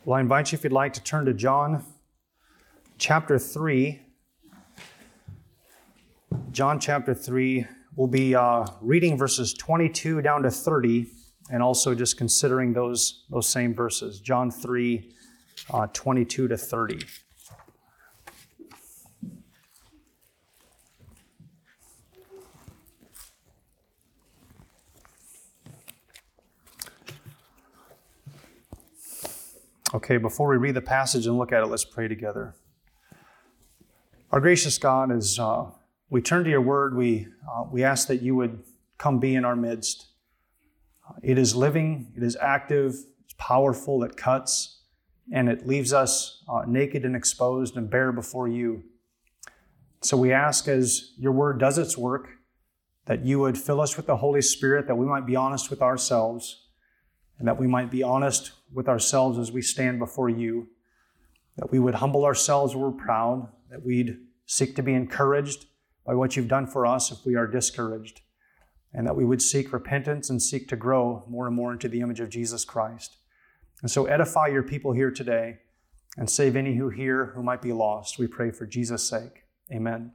Well, I invite you, if you'd like, to turn to John chapter 3. John chapter 3, we'll be reading verses 22 down to 30, and also just considering those same verses. John 3, 22 to 30. Okay, before we read the passage and look at it, let's pray together. Our gracious God, as we turn to your word, we ask that you would come be in our midst. It is living, it is active, it's powerful, it cuts, and it leaves us naked and exposed and bare before you. So we ask, as your word does its work, that you would fill us with the Holy Spirit, that we might be honest with ourselves, and that we might be honest with ourselves as we stand before you, that we would humble ourselves where we're proud, that we'd seek to be encouraged by what you've done for us if we are discouraged, and that we would seek repentance and seek to grow more and more into the image of Jesus Christ. And so edify your people here today and save any who hear who might be lost. We pray for Jesus' sake. Amen.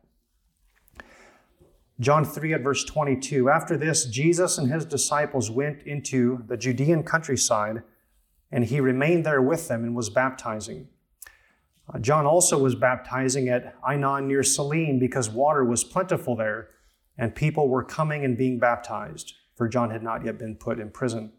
John 3 at verse 22. After this, Jesus and his disciples went into the Judean countryside, and he remained there with them and was baptizing. John also was baptizing at Ainon near Salim because water was plentiful there, and people were coming and being baptized, for John had not yet been put in prison.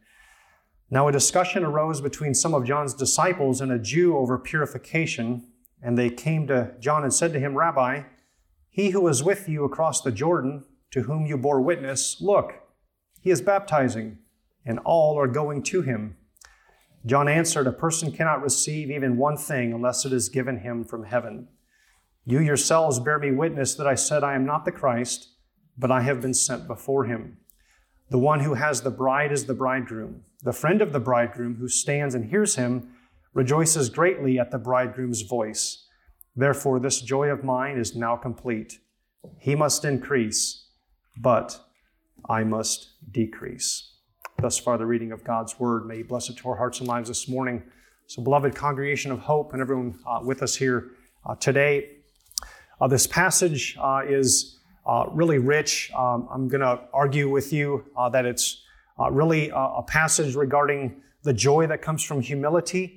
Now a discussion arose between some of John's disciples and a Jew over purification, and they came to John and said to him, "Rabbi, he who was with you across the Jordan, to whom you bore witness, look, he is baptizing, and all are going to him." John answered, "A person cannot receive even one thing unless it is given him from heaven. You yourselves bear me witness that I said I am not the Christ, but I have been sent before him. The one who has the bride is the bridegroom. The friend of the bridegroom who stands and hears him rejoices greatly at the bridegroom's voice. Therefore, this joy of mine is now complete. He must increase, but I must decrease." Thus far, the reading of God's word. May he bless it to our hearts and lives this morning. So, beloved congregation of hope and everyone with us here today, this passage is really rich. I'm going to argue with you that it's really a passage regarding the joy that comes from humility.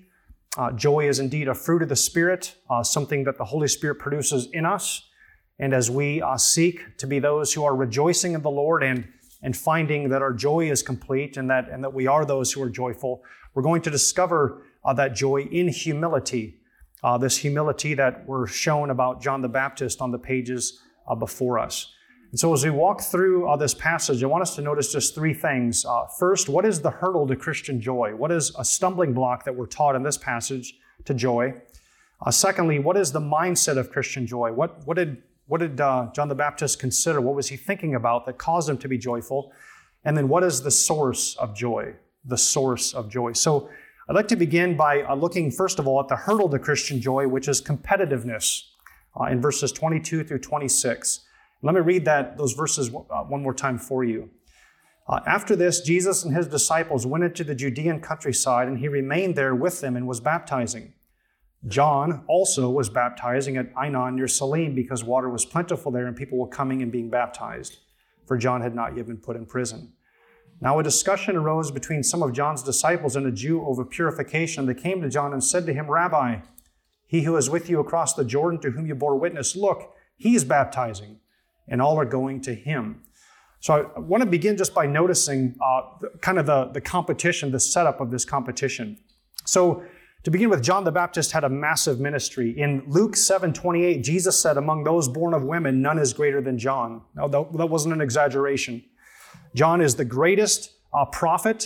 Joy is indeed a fruit of the Spirit, something that the Holy Spirit produces in us. And as we seek to be those who are rejoicing in the Lord and finding that our joy is complete and that we are those who are joyful, we're going to discover that joy in humility, this humility that we're shown about John the Baptist on the pages before us. And so as we walk through this passage, I want us to notice just three things. First, what is the hurdle to Christian joy? What is a stumbling block that we're taught in this passage to joy? Secondly, what is the mindset of Christian joy? What did John the Baptist consider? What was he thinking about that caused him to be joyful? And then what is the source of joy? The source of joy. So I'd like to begin by looking, first of all, at the hurdle to Christian joy, which is competitiveness, in verses 22 through 26. Let me read those verses one more time for you. After this, Jesus and his disciples went into the Judean countryside, and he remained there with them and was baptizing. John also was baptizing at Ainon near Salim because water was plentiful there and people were coming and being baptized, for John had not yet been put in prison. Now a discussion arose between some of John's disciples and a Jew over purification. They came to John and said to him, "Rabbi, he who is with you across the Jordan, to whom you bore witness, look, he is baptizing, and all are going to him." So I want to begin just by noticing kind of the competition, the setup of this competition. So to begin with, John the Baptist had a massive ministry. In Luke 7:28, Jesus said, "Among those born of women, none is greater than John." Now, that wasn't an exaggeration. John is the greatest prophet,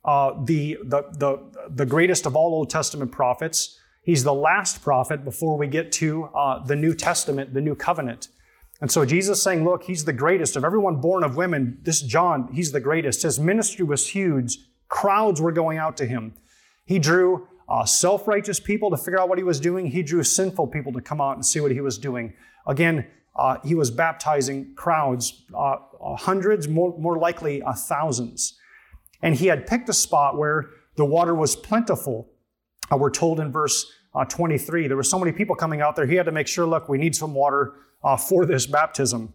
the greatest of all Old Testament prophets. He's the last prophet before we get to the New Testament, the New Covenant. And so Jesus is saying, look, he's the greatest of everyone born of women. This John, he's the greatest. His ministry was huge. Crowds were going out to him. He drew self-righteous people to figure out what he was doing. He drew sinful people to come out and see what he was doing. Again, he was baptizing crowds, hundreds, more likely thousands. And he had picked a spot where the water was plentiful. We're told in verse 23, there were so many people coming out there, he had to make sure, look, we need some water for this baptism.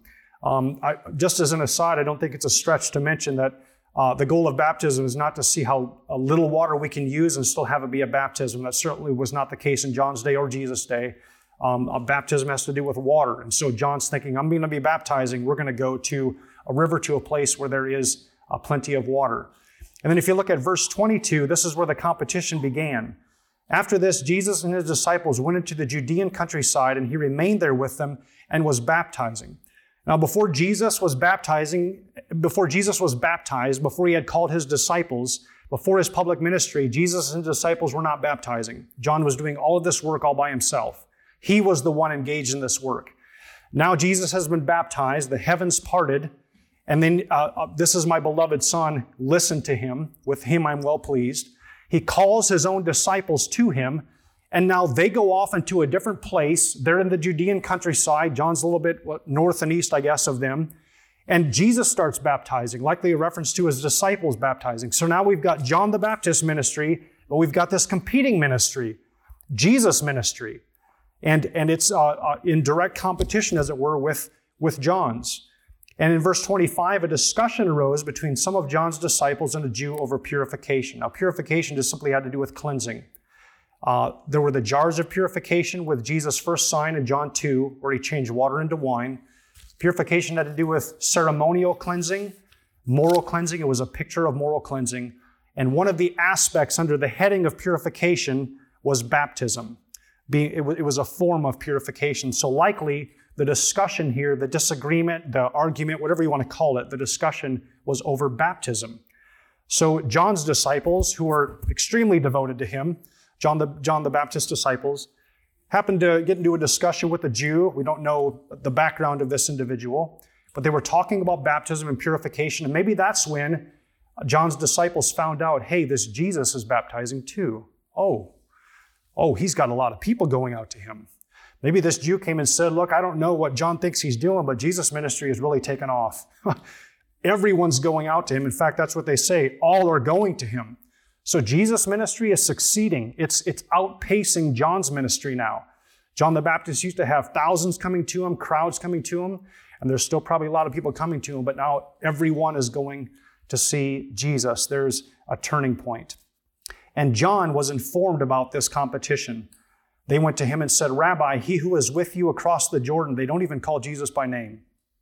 Just as an aside, I don't think it's a stretch to mention that the goal of baptism is not to see how little water we can use and still have it be a baptism. That certainly was not the case in John's day or Jesus' day. A baptism has to do with water. And so John's thinking, I'm going to be baptizing. We're going to go to a river, to a place where there is plenty of water. And then if you look at verse 22, this is where the competition began. After this, Jesus and his disciples went into the Judean countryside, and he remained there with them and was baptizing. Now, before Jesus was baptized, before he had called his disciples, before his public ministry, Jesus and his disciples were not baptizing. John was doing all of this work all by himself. He was the one engaged in this work. Now Jesus has been baptized, the heavens parted, and then this is my beloved Son, listen to him. With him I'm well pleased. He calls his own disciples to him, and now they go off into a different place. They're in the Judean countryside. John's a little bit north and east, I guess, of them. And Jesus starts baptizing, likely a reference to his disciples baptizing. So now we've got John the Baptist ministry, but we've got this competing ministry, Jesus ministry. And it's in direct competition, as it were, with John's. And in verse 25, a discussion arose between some of John's disciples and a Jew over purification. Now, purification just simply had to do with cleansing. There were the jars of purification with Jesus' first sign in John 2, where he changed water into wine. Purification had to do with ceremonial cleansing, moral cleansing. It was a picture of moral cleansing. And one of the aspects under the heading of purification was baptism. It was a form of purification. So likely, the discussion here, the disagreement, the argument, whatever you want to call it, the discussion was over baptism. So John's disciples, who were extremely devoted to him, John the Baptist disciples, happened to get into a discussion with a Jew. We don't know the background of this individual, but they were talking about baptism and purification, and maybe that's when John's disciples found out, hey, this Jesus is baptizing too. Oh, he's got a lot of people going out to him. Maybe this Jew came and said, look, I don't know what John thinks he's doing, but Jesus' ministry has really taken off. Everyone's going out to him. In fact, that's what they say. All are going to him. So Jesus' ministry is succeeding. It's outpacing John's ministry now. John the Baptist used to have thousands coming to him, crowds coming to him, and there's still probably a lot of people coming to him, but now everyone is going to see Jesus. There's a turning point. And John was informed about this competition. They went to him and said, Rabbi, he who is with you across the Jordan, they don't even call Jesus by name.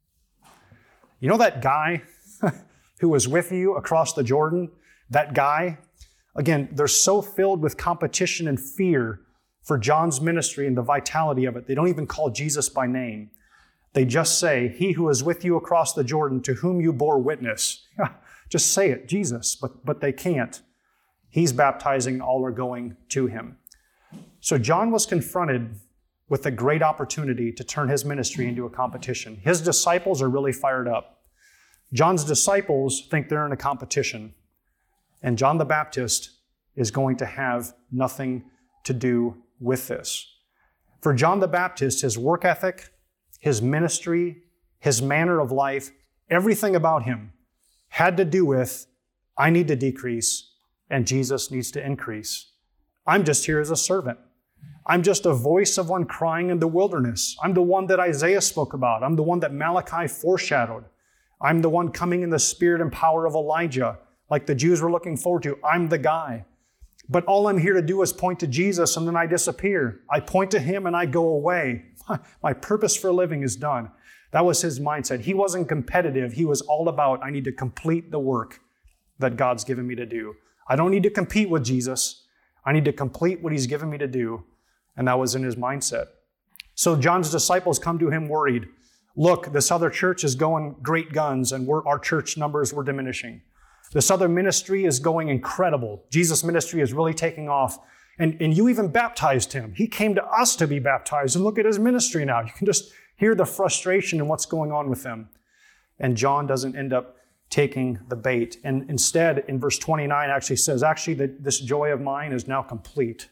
You know that guy who was with you across the Jordan? That guy? Again, they're so filled with competition and fear for John's ministry and the vitality of it. They don't even call Jesus by name. They just say, he who is with you across the Jordan, to whom you bore witness. Just say it, Jesus, but they can't. He's baptizing, all are going to him. So John was confronted with a great opportunity to turn his ministry into a competition. His disciples are really fired up. John's disciples think they're in a competition. And John the Baptist is going to have nothing to do with this. For John the Baptist, his work ethic, his ministry, his manner of life, everything about him had to do with, I need to decrease and Jesus needs to increase. I'm just here as a servant. I'm just a voice of one crying in the wilderness. I'm the one that Isaiah spoke about. I'm the one that Malachi foreshadowed. I'm the one coming in the spirit and power of Elijah, like the Jews were looking forward to. I'm the guy. But all I'm here to do is point to Jesus, and then I disappear. I point to him and I go away. My purpose for living is done. That was his mindset. He wasn't competitive. He was all about, I need to complete the work that God's given me to do. I don't need to compete with Jesus. I need to complete what he's given me to do. And that was in his mindset. So John's disciples come to him worried. Look, this other church is going great guns, and our church numbers were diminishing. This other ministry is going incredible. Jesus' ministry is really taking off. And you even baptized him. He came to us to be baptized. And look at his ministry now. You can just hear the frustration and what's going on with them. And John doesn't end up taking the bait. And instead, in verse 29, actually says, this joy of mine is now complete.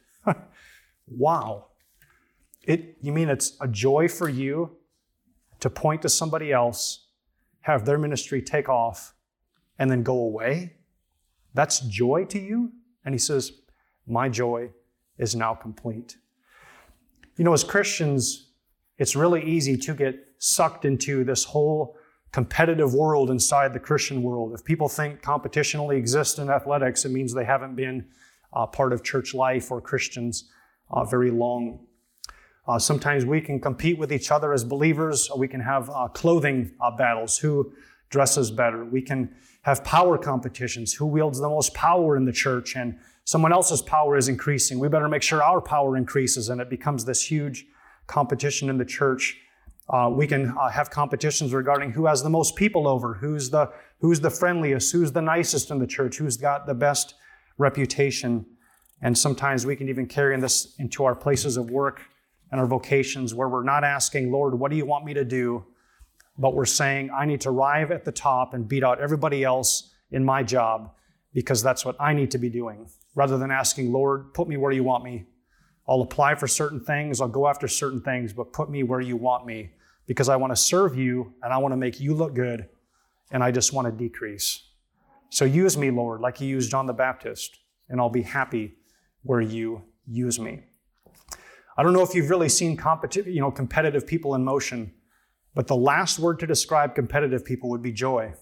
Wow. You mean it's a joy for you to point to somebody else, have their ministry take off, and then go away? That's joy to you? And he says, my joy is now complete. You know, as Christians, it's really easy to get sucked into this whole competitive world inside the Christian world. If people think competition only exists in athletics, it means they haven't been part of church life or Christians very long. Sometimes we can compete with each other as believers. We can have clothing battles, who dresses better. We can have power competitions, who wields the most power in the church, and someone else's power is increasing. We better make sure our power increases, and it becomes this huge competition in the church. We can have competitions regarding who has the most people over, who's the friendliest, who's the nicest in the church, who's got the best reputation. And sometimes we can even carry this into our places of work and our vocations, where we're not asking, Lord, what do you want me to do? But we're saying, I need to arrive at the top and beat out everybody else in my job, because that's what I need to be doing. Rather than asking, Lord, put me where you want me. I'll apply for certain things, I'll go after certain things, but put me where you want me, because I want to serve you and I want to make you look good, and I just want to decrease. So use me, Lord, like you used John the Baptist, and I'll be happy where you use me. I don't know if you've really seen competitive people in motion, but the last word to describe competitive people would be joy.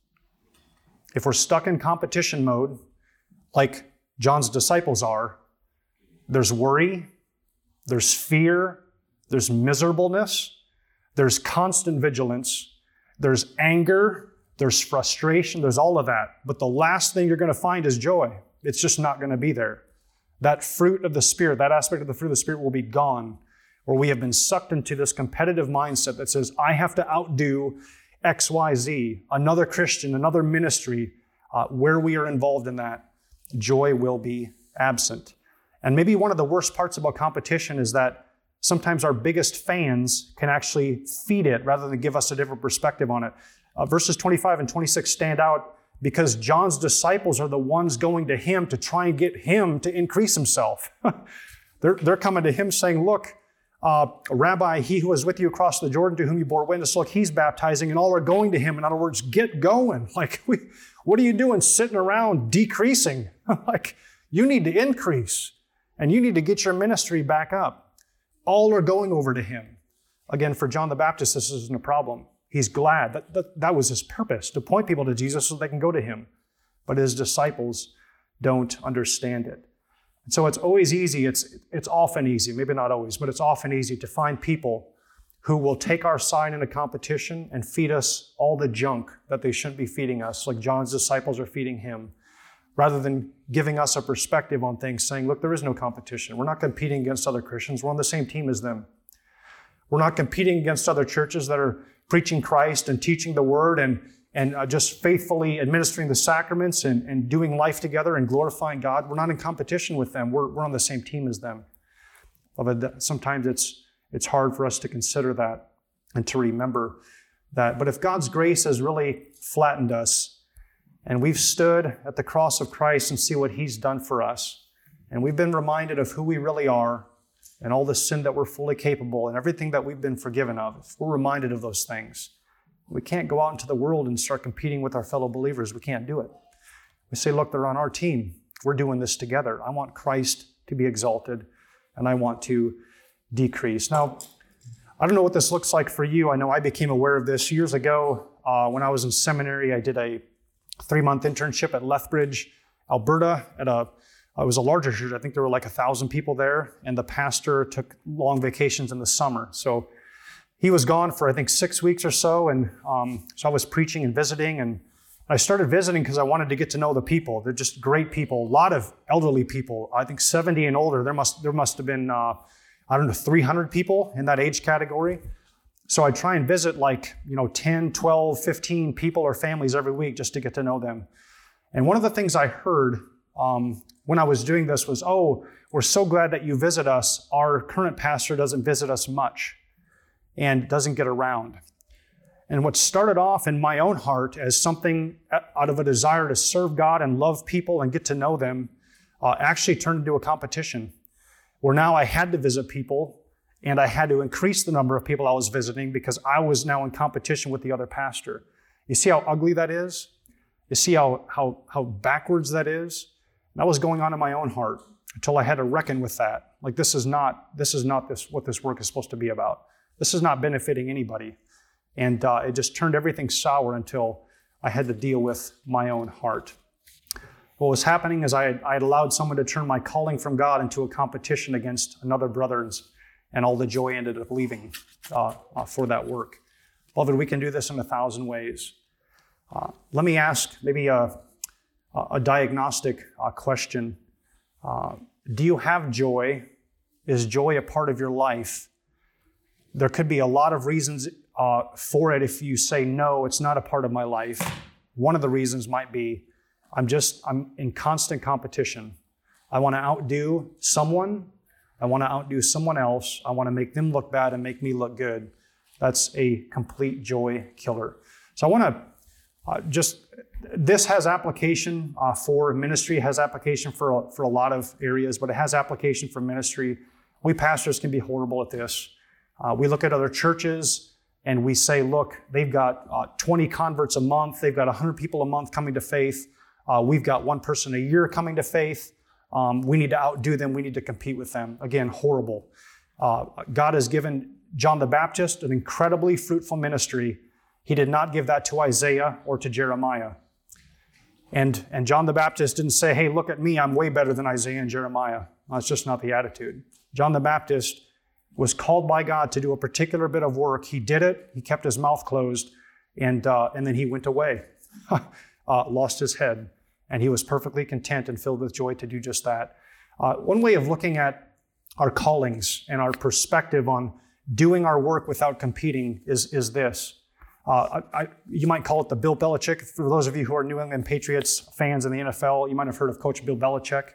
If we're stuck in competition mode, like John's disciples are, there's worry, there's fear, there's miserableness, there's constant vigilance, there's anger, there's frustration, there's all of that. But the last thing you're going to find is joy. It's just not going to be there. That fruit of the Spirit, that aspect of the fruit of the Spirit will be gone, where we have been sucked into this competitive mindset that says, I have to outdo XYZ, another Christian, another ministry. Where we are involved in that, joy will be absent. And maybe one of the worst parts about competition is that sometimes our biggest fans can actually feed it rather than give us a different perspective on it. Verses 25 and 26 stand out because John's disciples are the ones going to him to try and get him to increase himself. They're coming to him saying, look, Rabbi, he who was with you across the Jordan, to whom you bore witness, look, he's baptizing, and all are going to him. In other words, get going. Like, what are you doing sitting around decreasing? Like, you need to increase, and you need to get your ministry back up. All are going over to him. Again, for John the Baptist, this isn't a problem. He's glad. That was his purpose, to point people to Jesus so they can go to him. But his disciples don't understand it. And so it's always easy, it's often easy, maybe not always, but it's often easy to find people who will take our side in a competition and feed us all the junk that they shouldn't be feeding us, like John's disciples are feeding him, rather than giving us a perspective on things, saying, look, there is no competition. We're not competing against other Christians. We're on the same team as them. We're not competing against other churches that are preaching Christ and teaching the word and just faithfully administering the sacraments and doing life together and glorifying God. We're not in competition with them. We're on the same team as them. But sometimes it's hard for us to consider that and to remember that. But if God's grace has really flattened us and we've stood at the cross of Christ and see what he's done for us, and we've been reminded of who we really are and all the sin that we're fully capable and everything that we've been forgiven of, if we're reminded of those things, we can't go out into the world and start competing with our fellow believers. We can't do it. We say, look, they're on our team. We're doing this together. I want Christ to be exalted, and I want to decrease. Now, I don't know what this looks like for you. I know I became aware of this years ago. When I was in seminary, I did a 3-month internship at Lethbridge, Alberta, it was a larger church. I think there were like 1,000 people there, and the pastor took long vacations in the summer. So he was gone for, I think, 6 weeks or so, and so I was preaching and visiting, and I started visiting because I wanted to get to know the people. They're just great people, a lot of elderly people. I think 70 and older. There must have been, 300 people in that age category. So I try and visit 10, 12, 15 people or families every week just to get to know them. And one of the things I heard when I was doing this was, oh, we're so glad that you visit us. Our current pastor doesn't visit us much and doesn't get around. And what started off in my own heart as something out of a desire to serve God and love people and get to know them actually turned into a competition, where now I had to visit people and I had to increase the number of people I was visiting because I was now in competition with the other pastor. You see how ugly that is? You see how backwards that is? That was going on in my own heart. until I had to reckon with that. Like, this is not what this work is supposed to be about. This is not benefiting anybody. And it just turned everything sour until I had to deal with my own heart. What was happening is I had allowed someone to turn my calling from God into a competition against another brother's, and all the joy ended up leaving for that work. Beloved, we can do this in 1,000 ways. Let me ask maybe a diagnostic question. Do you have joy? Is joy a part of your life? There could be a lot of reasons for it if you say, no, it's not a part of my life. One of the reasons might be, I'm in constant competition. I want to outdo someone. I want to outdo someone else. I want to make them look bad and make me look good. That's a complete joy killer. So I want to this has application for ministry, has application for a lot of areas, but it has application for ministry. We pastors can be horrible at this. We look at other churches and we say, look, they've got 20 converts a month. They've got 100 people a month coming to faith. We've got one person a year coming to faith. We need to outdo them. We need to compete with them. Again, horrible. God has given John the Baptist an incredibly fruitful ministry. He did not give that to Isaiah or to Jeremiah. And John the Baptist didn't say, hey, look at me, I'm way better than Isaiah and Jeremiah. That's just not the attitude. John the Baptist was called by God to do a particular bit of work. He did it. He kept his mouth closed, and then he went away, lost his head. And he was perfectly content and filled with joy to do just that. One way of looking at our callings and our perspective on doing our work without competing is this. You might call it the Bill Belichick. For those of you who are New England Patriots fans in the NFL, you might have heard of Coach Bill Belichick.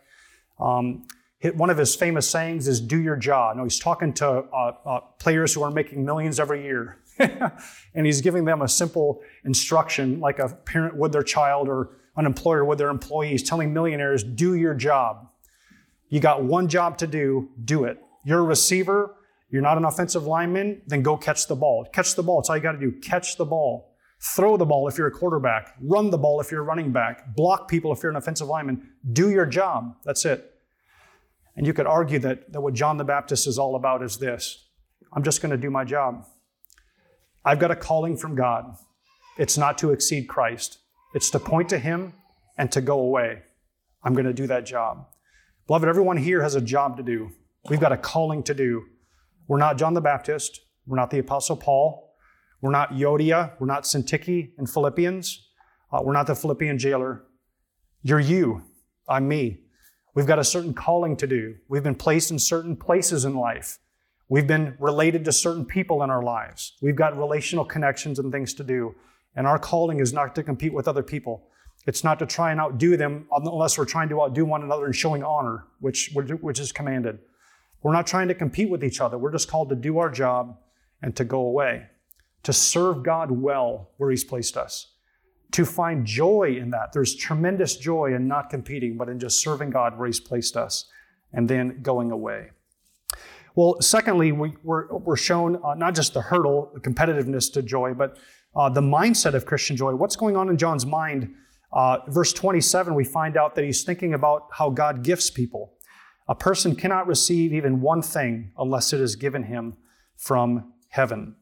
One of his famous sayings is, do your job. Now, he's talking to players who are making millions every year. And he's giving them a simple instruction like a parent would their child or an employer with their employees, telling millionaires, do your job. You got one job to do it. You're a receiver, you're not an offensive lineman, then go catch the ball. Catch the ball, that's all you got to do. Catch the ball. Throw the ball if you're a quarterback. Run the ball if you're a running back. Block people if you're an offensive lineman. Do your job, that's it. And you could argue that what John the Baptist is all about is this. I'm just going to do my job. I've got a calling from God. It's not to exceed Christ. It's to point to Him and to go away. I'm going to do that job. Beloved, everyone here has a job to do. We've got a calling to do. We're not John the Baptist. We're not the Apostle Paul. We're not Yodia. We're not Syntyche in Philippians. We're not the Philippian jailer. You're you. I'm me. We've got a certain calling to do. We've been placed in certain places in life. We've been related to certain people in our lives. We've got relational connections and things to do. And our calling is not to compete with other people. It's not to try and outdo them unless we're trying to outdo one another and showing honor, which is commanded. We're not trying to compete with each other. We're just called to do our job and to go away, to serve God well where He's placed us, to find joy in that. There's tremendous joy in not competing, but in just serving God where He's placed us and then going away. Well, secondly, we're shown not just the hurdle, the competitiveness to joy, but the mindset of Christian joy. What's going on in John's mind? Verse 27, we find out that he's thinking about how God gifts people. A person cannot receive even one thing unless it is given him from heaven.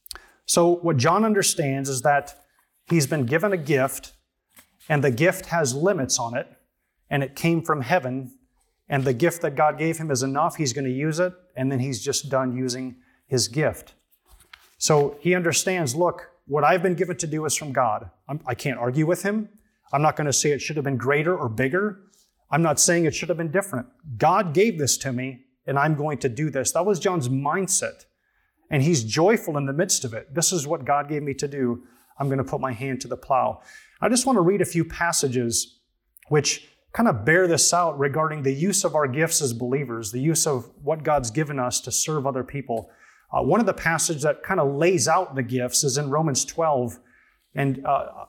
So what John understands is that he's been given a gift, and the gift has limits on it, and it came from heaven, and the gift that God gave him is enough. He's going to use it, and then he's just done using his gift. So he understands, look, what I've been given to do is from God. I can't argue with him. I'm not going to say it should have been greater or bigger. I'm not saying it should have been different. God gave this to me, and I'm going to do this. That was John's mindset, and he's joyful in the midst of it. This is what God gave me to do. I'm going to put my hand to the plow. I just want to read a few passages which kind of bear this out regarding the use of our gifts as believers, the use of what God's given us to serve other people. One of the passages that kind of lays out the gifts is in Romans 12. And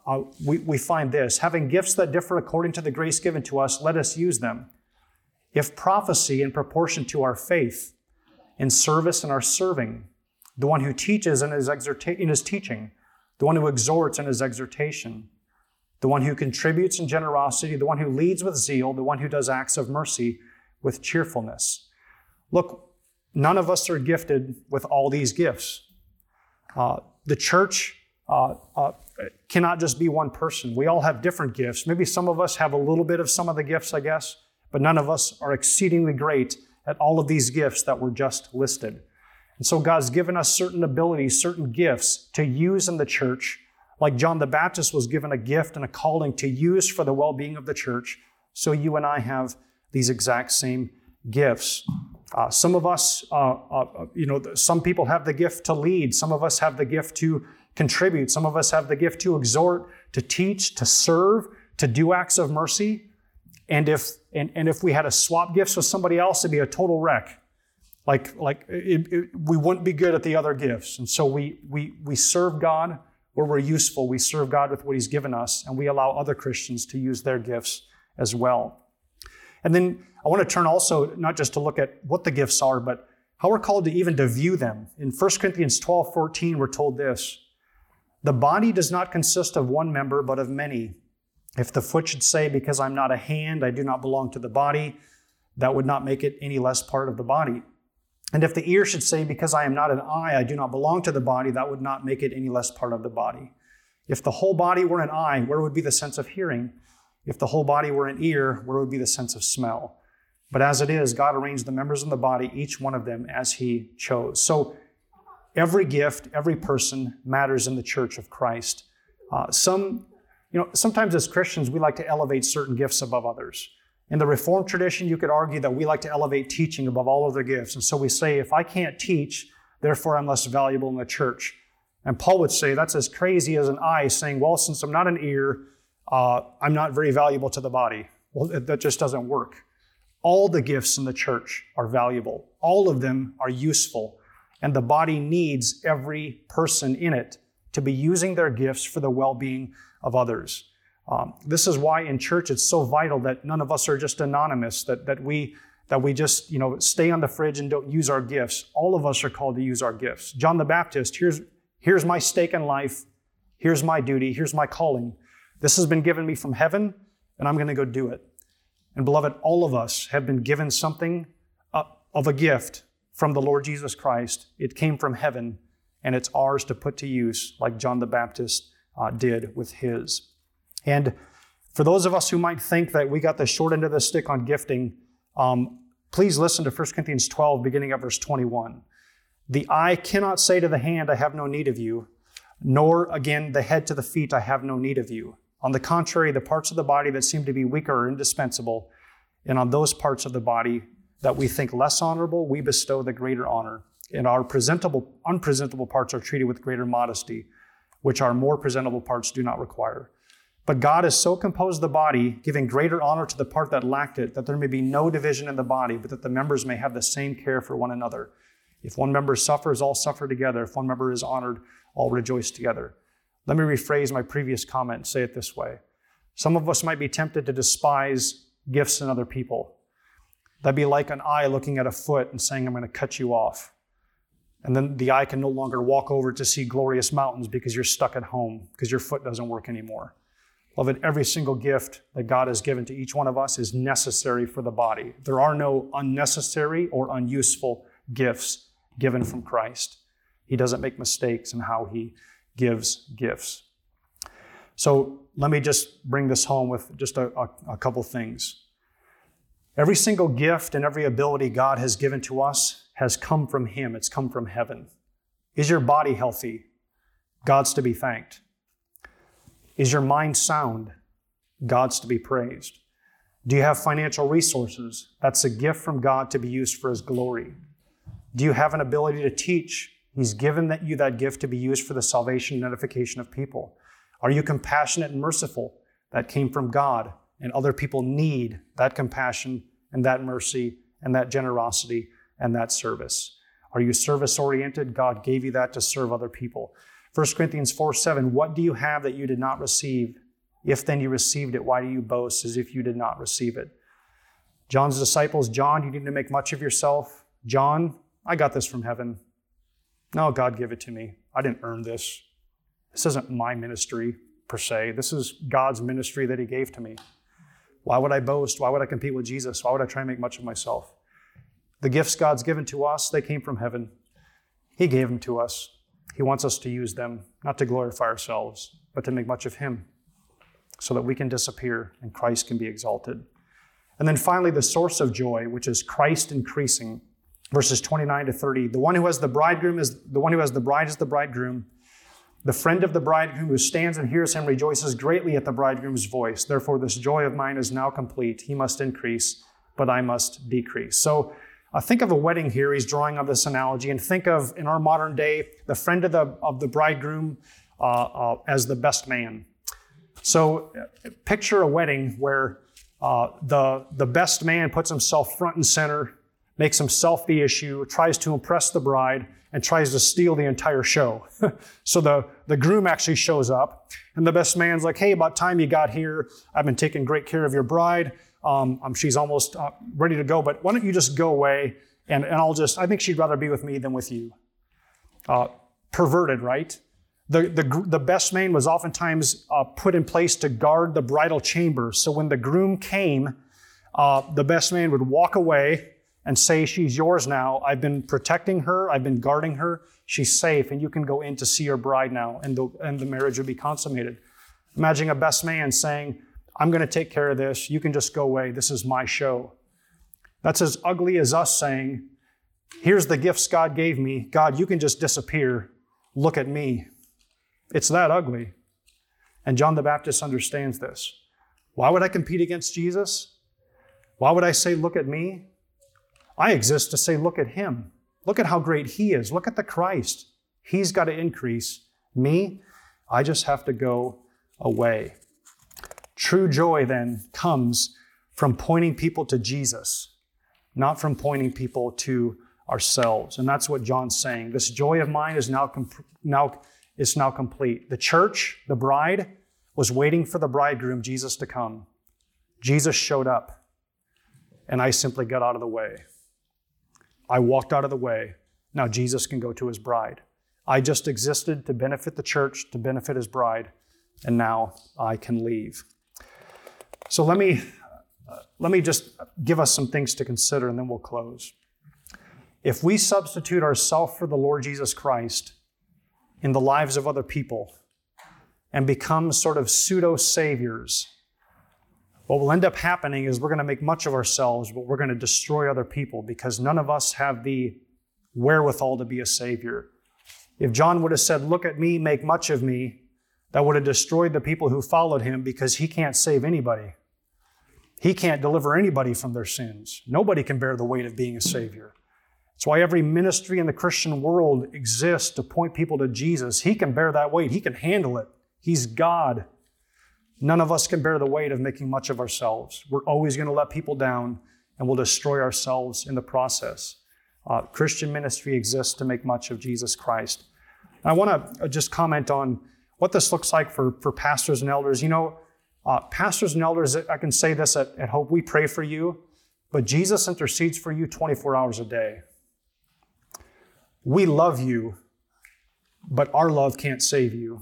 we find this: having gifts that differ according to the grace given to us, let us use them. If prophecy in proportion to our faith, in service in our serving, the one who teaches in his teaching, the one who exhorts in his exhortation, the one who contributes in generosity, the one who leads with zeal, the one who does acts of mercy with cheerfulness. Look, none of us are gifted with all these gifts. The church cannot just be one person. We all have different gifts. Maybe some of us have a little bit of some of the gifts, I guess, but none of us are exceedingly great at all of these gifts that were just listed. And so God's given us certain abilities, certain gifts to use in the church, like John the Baptist was given a gift and a calling to use for the well-being of the church. So you and I have these exact same gifts. Some of us, some people have the gift to lead. Some of us have the gift to contribute. Some of us have the gift to exhort, to teach, to serve, to do acts of mercy. And if we had to swap gifts with somebody else, it'd be a total wreck. We wouldn't be good at the other gifts. And so we serve God where we're useful. We serve God with what He's given us, and we allow other Christians to use their gifts as well. And then I want to turn also not just to look at what the gifts are, but how we're called to even to view them. In 1 Corinthians 12:14, we're told this: "The body does not consist of one member, but of many. If the foot should say, 'Because I'm not a hand, I do not belong to the body,' that would not make it any less part of the body. And if the ear should say, 'Because I am not an eye, I do not belong to the body,' that would not make it any less part of the body. If the whole body were an eye, where would be the sense of hearing? If the whole body were an ear, where would be the sense of smell? But as it is, God arranged the members in the body, each one of them as He chose." So every gift, every person matters in the church of Christ. Sometimes as Christians, we like to elevate certain gifts above others. In the Reformed tradition, you could argue that we like to elevate teaching above all other gifts. And so we say, if I can't teach, therefore I'm less valuable in the church. And Paul would say that's as crazy as an eye saying, well, since I'm not an ear, I'm not very valuable to the body. Well, that just doesn't work. All the gifts in the church are valuable. All of them are useful. And the body needs every person in it to be using their gifts for the well-being of others. This is why in church it's so vital that none of us are just anonymous, that we just stay on the fridge and don't use our gifts. All of us are called to use our gifts. John the Baptist, here's my stake in life. Here's my duty. Here's my calling. This has been given me from heaven, and I'm going to go do it. And beloved, all of us have been given something of a gift from the Lord Jesus Christ. It came from heaven, and it's ours to put to use, like John the Baptist did with his. And for those of us who might think that we got the short end of the stick on gifting, please listen to 1 Corinthians 12, beginning at verse 21. "The eye cannot say to the hand, 'I have no need of you,' nor again the head to the feet, 'I have no need of you.' On the contrary, the parts of the body that seem to be weaker are indispensable, and on those parts of the body that we think less honorable, we bestow the greater honor. And our unpresentable parts are treated with greater modesty, which our more presentable parts do not require. But God has so composed the body, giving greater honor to the part that lacked it, that there may be no division in the body, but that the members may have the same care for one another. If one member suffers, all suffer together. If one member is honored, all rejoice together." Let me rephrase my previous comment and say it this way. Some of us might be tempted to despise gifts in other people. That'd be like an eye looking at a foot and saying, "I'm going to cut you off." And then the eye can no longer walk over to see glorious mountains because you're stuck at home, because your foot doesn't work anymore. Beloved, every single gift that God has given to each one of us is necessary for the body. There are no unnecessary or unuseful gifts given from Christ. He doesn't make mistakes in how He gives gifts. So let me just bring this home with just a couple things. Every single gift and every ability God has given to us has come from Him. It's come from heaven. Is your body healthy? God's to be thanked. Is your mind sound? God's to be praised. Do you have financial resources? That's a gift from God to be used for His glory. Do you have an ability to teach? He's given you that gift to be used for the salvation and edification of people. Are you compassionate and merciful? That came from God, and other people need that compassion and that mercy and that generosity and that service. Are you service-oriented? God gave you that to serve other people. 1 Corinthians 4:7, "What do you have that you did not receive? If then you received it, why do you boast as if you did not receive it?" John's disciples, "John, you need to make much of yourself. John, I got this from heaven." "No, God gave it to me. I didn't earn this. This isn't my ministry per se. This is God's ministry that He gave to me." Why would I boast? Why would I compete with Jesus? Why would I try and make much of myself? The gifts God's given to us, they came from heaven. He gave them to us. He wants us to use them, not to glorify ourselves, but to make much of Him so that we can disappear and Christ can be exalted. And then finally, the source of joy, which is Christ increasing. Verses 29 to 30. The one who has the bride is the bridegroom. The friend of the bridegroom who stands and hears him rejoices greatly at the bridegroom's voice. Therefore, this joy of mine is now complete. He must increase, but I must decrease. So think of a wedding here. He's drawing on this analogy. And think of, in our modern day, the friend of the bridegroom as the best man. So picture a wedding where the best man puts himself front and center, makes himself the issue, tries to impress the bride, and tries to steal the entire show. So the groom actually shows up, and the best man's like, hey, about time you got here. I've been taking great care of your bride. She's almost ready to go, but why don't you just go away, and I think she'd rather be with me than with you. Perverted, right? The best man was oftentimes put in place to guard the bridal chamber. So when the groom came, the best man would walk away and say, she's yours now. I've been protecting her. I've been guarding her. She's safe, and you can go in to see your bride now, and the marriage would be consummated. Imagine a best man saying, I'm going to take care of this. You can just go away. This is my show. That's as ugly as us saying, here's the gifts God gave me. God, you can just disappear. Look at me. It's that ugly. And John the Baptist understands this. Why would I compete against Jesus? Why would I say, look at me? I exist to say, look at Him. Look at how great He is. Look at the Christ. He's got to increase. Me, I just have to go away. True joy then comes from pointing people to Jesus, not from pointing people to ourselves. And that's what John's saying. This joy of mine is now complete. The church, the bride, was waiting for the bridegroom, Jesus, to come. Jesus showed up, and I simply got out of the way. I walked out of the way. Now Jesus can go to His bride. I just existed to benefit the church, to benefit His bride, and now I can leave. So let me just give us some things to consider, and then we'll close. If we substitute ourselves for the Lord Jesus Christ in the lives of other people and become sort of pseudo-saviors, what will end up happening is we're going to make much of ourselves, but we're going to destroy other people because none of us have the wherewithal to be a savior. If John would have said, look at me, make much of me, that would have destroyed the people who followed him because he can't save anybody. He can't deliver anybody from their sins. Nobody can bear the weight of being a savior. That's why every ministry in the Christian world exists to point people to Jesus. He can bear that weight. He can handle it. He's God. None of us can bear the weight of making much of ourselves. We're always going to let people down, and we'll destroy ourselves in the process. Christian ministry exists to make much of Jesus Christ. I want to just comment on what this looks like for pastors and elders. You know, pastors and elders, I can say this at Hope, we pray for you, but Jesus intercedes for you 24 hours a day. We love you, but our love can't save you.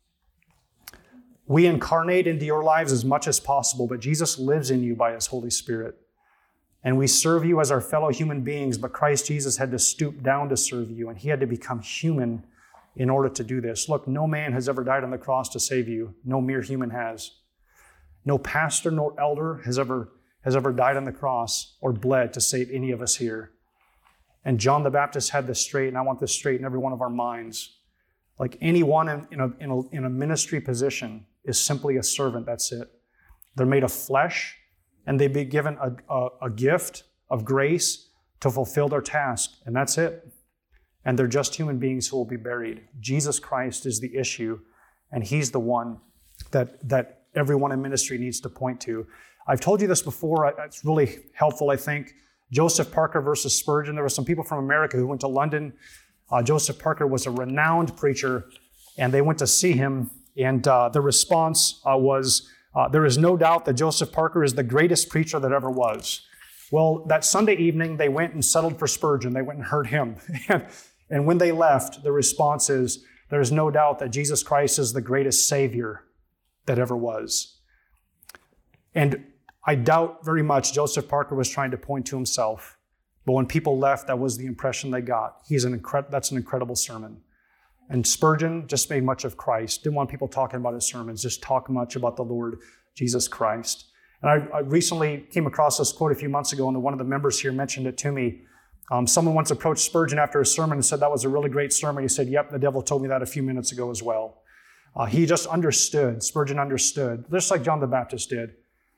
We incarnate into your lives as much as possible, but Jesus lives in you by His Holy Spirit. And we serve you as our fellow human beings, but Christ Jesus had to stoop down to serve you, and He had to become human in order to do this. Look, no man has ever died on the cross to save you. No mere human has. No pastor nor elder has ever died on the cross or bled to save any of us here. And John the Baptist had this straight, and I want this straight in every one of our minds. Like anyone in a ministry position is simply a servant, that's it. They're made of flesh, and they've been given a gift of grace to fulfill their task, and that's it. And they're just human beings who will be buried. Jesus Christ is the issue, and He's the one that everyone in ministry needs to point to. I've told you this before. It's really helpful, I think. Joseph Parker versus Spurgeon. There were some people from America who went to London. Joseph Parker was a renowned preacher, and they went to see him, and the response was, there is no doubt that Joseph Parker is the greatest preacher that ever was. Well, that Sunday evening, they went and settled for Spurgeon. They went and heard him. And when they left, the response is, there is no doubt that Jesus Christ is the greatest Savior that ever was. And I doubt very much Joseph Parker was trying to point to himself. But when people left, that was the impression they got. That's an incredible sermon. And Spurgeon just made much of Christ. Didn't want people talking about his sermons, just talk much about the Lord Jesus Christ. And I recently came across this quote a few months ago, and one of the members here mentioned it to me. Someone once approached Spurgeon after a sermon and said, that was a really great sermon. He said, yep, the devil told me that a few minutes ago as well. He just understood. Spurgeon understood, just like John the Baptist did.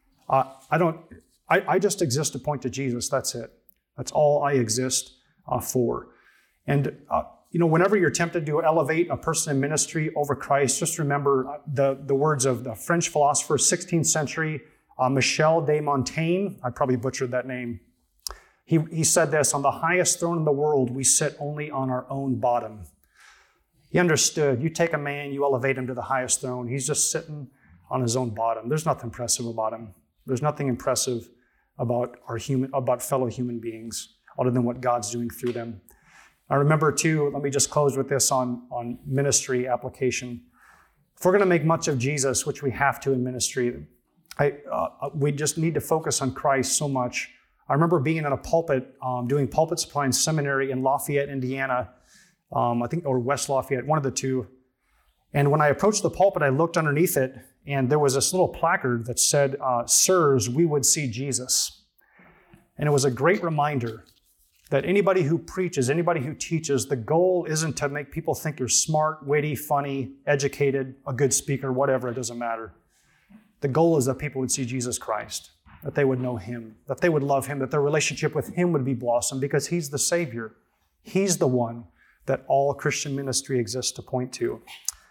I just exist to point to Jesus. That's it. That's all I exist for. And, whenever you're tempted to elevate a person in ministry over Christ, just remember the words of the French philosopher, 16th century, Michel de Montaigne. I probably butchered that name. He said this, on the highest throne in the world, we sit only on our own bottom. He understood. You take a man, you elevate him to the highest throne. He's just sitting on his own bottom. There's nothing impressive about him. There's nothing impressive about fellow human beings other than what God's doing through them. I remember too, let me just close with this on ministry application. If we're going to make much of Jesus, which we have to in ministry, we just need to focus on Christ so much. I remember being in a pulpit, doing pulpit supply in seminary in Lafayette, Indiana, or West Lafayette, one of the two. And when I approached the pulpit, I looked underneath it, and there was this little placard that said, "Sirs, we would see Jesus." And it was a great reminder that anybody who preaches, anybody who teaches, the goal isn't to make people think you're smart, witty, funny, educated, a good speaker, whatever, it doesn't matter. The goal is that people would see Jesus Christ, that they would know him, that they would love him, that their relationship with him would be blossomed because he's the Savior. He's the one that all Christian ministry exists to point to.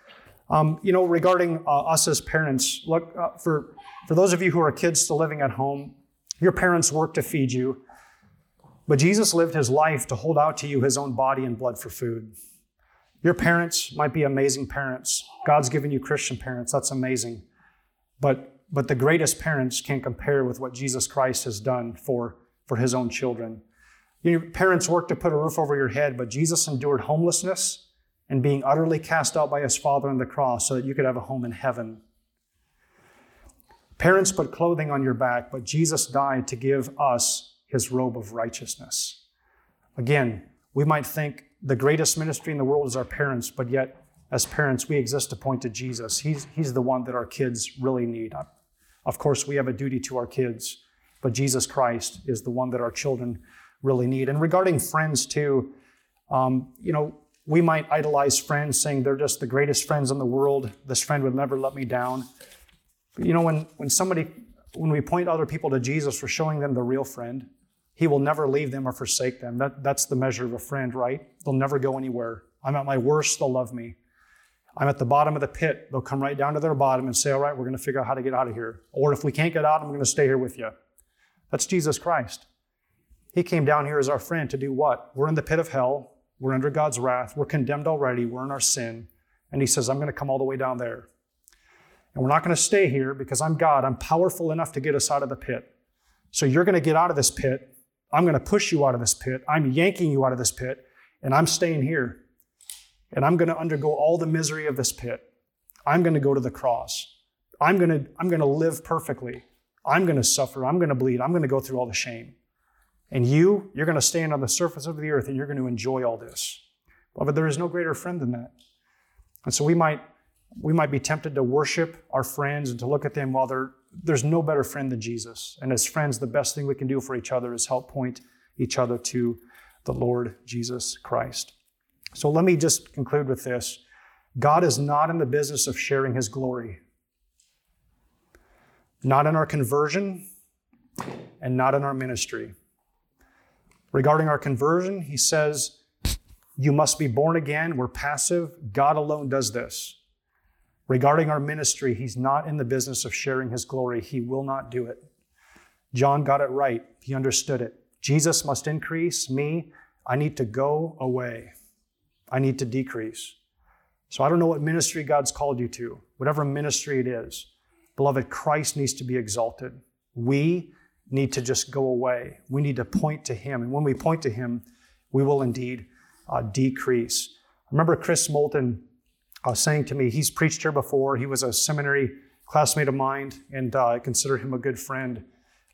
Regarding us as parents, look, for those of you who are kids still living at home, your parents work to feed you, but Jesus lived his life to hold out to you his own body and blood for food. Your parents might be amazing parents. God's given you Christian parents. That's amazing. But the greatest parents can't compare with what Jesus Christ has done for his own children. Your parents work to put a roof over your head, but Jesus endured homelessness and being utterly cast out by his Father on the cross so that you could have a home in heaven. Parents put clothing on your back, but Jesus died to give us his robe of righteousness. Again, we might think the greatest ministry in the world is our parents, but yet as parents, we exist to point to Jesus. He's the one that our kids really need. Of course, we have a duty to our kids, but Jesus Christ is the one that our children really need. And regarding friends too, we might idolize friends, saying they're just the greatest friends in the world. This friend would never let me down. But when we point other people to Jesus, we're showing them the real friend. He will never leave them or forsake them. That's the measure of a friend, right? They'll never go anywhere. I'm at my worst, they'll love me. I'm at the bottom of the pit. They'll come right down to their bottom and say, all right, we're going to figure out how to get out of here. Or if we can't get out, I'm going to stay here with you. That's Jesus Christ. He came down here as our friend to do what? We're in the pit of hell. We're under God's wrath. We're condemned already. We're in our sin. And he says, I'm going to come all the way down there. And we're not going to stay here because I'm God. I'm powerful enough to get us out of the pit. So you're going to get out of this pit. I'm going to push you out of this pit. I'm yanking you out of this pit. And I'm staying here. And I'm going to undergo all the misery of this pit. I'm going to go to the cross. I'm going to live perfectly. I'm going to suffer. I'm going to bleed. I'm going to go through all the shame. And you're going to stand on the surface of the earth and you're going to enjoy all this. Beloved, there is no greater friend than that. And so we might be tempted to worship our friends and to look at them while there's no better friend than Jesus. And as friends, the best thing we can do for each other is help point each other to the Lord Jesus Christ. So let me just conclude with this. God is not in the business of sharing his glory. Not in our conversion and not in our ministry. Regarding our conversion, he says, you must be born again. We're passive. God alone does this. Regarding our ministry, he's not in the business of sharing his glory. He will not do it. John got it right. He understood it. Jesus must increase. Me, I need to go away. I need to decrease. So I don't know what ministry God's called you to, whatever ministry it is. Beloved, Christ needs to be exalted. We need to just go away. We need to point to him. And when we point to him, we will indeed decrease. I remember Chris Moulton saying to me, he's preached here before. He was a seminary classmate of mine, and I consider him a good friend.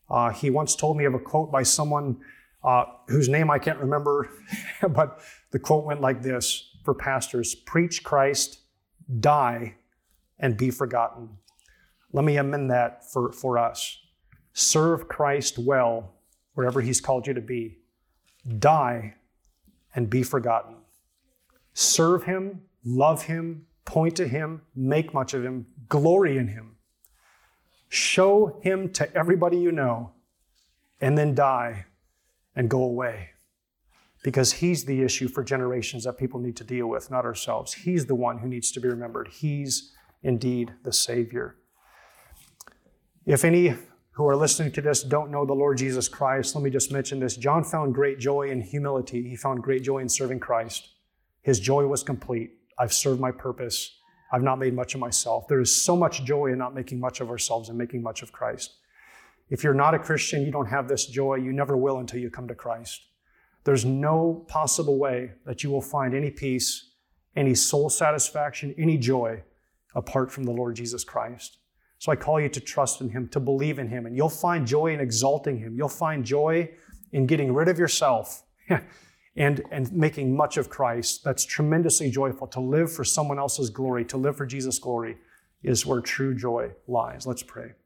He once told me of a quote by someone whose name I can't remember, but the quote went like this for pastors: preach Christ, die, and be forgotten. Let me amend that for us. Serve Christ well wherever he's called you to be. Die and be forgotten. Serve him, love him, point to him, make much of him, glory in him. Show him to everybody you know, and then die and go away. Because he's the issue for generations that people need to deal with, not ourselves. He's the one who needs to be remembered. He's indeed the Savior. If any who are listening to this don't know the Lord Jesus Christ, let me just mention this. John found great joy in humility. He found great joy in serving Christ. His joy was complete. I've served my purpose. I've not made much of myself. There is so much joy in not making much of ourselves and making much of Christ. If you're not a Christian, you don't have this joy. You never will until you come to Christ. There's no possible way that you will find any peace, any soul satisfaction, any joy apart from the Lord Jesus Christ. So I call you to trust in him, to believe in him, and you'll find joy in exalting him. You'll find joy in getting rid of yourself and making much of Christ. That's tremendously joyful. To live for someone else's glory, to live for Jesus' glory is where true joy lies. Let's pray.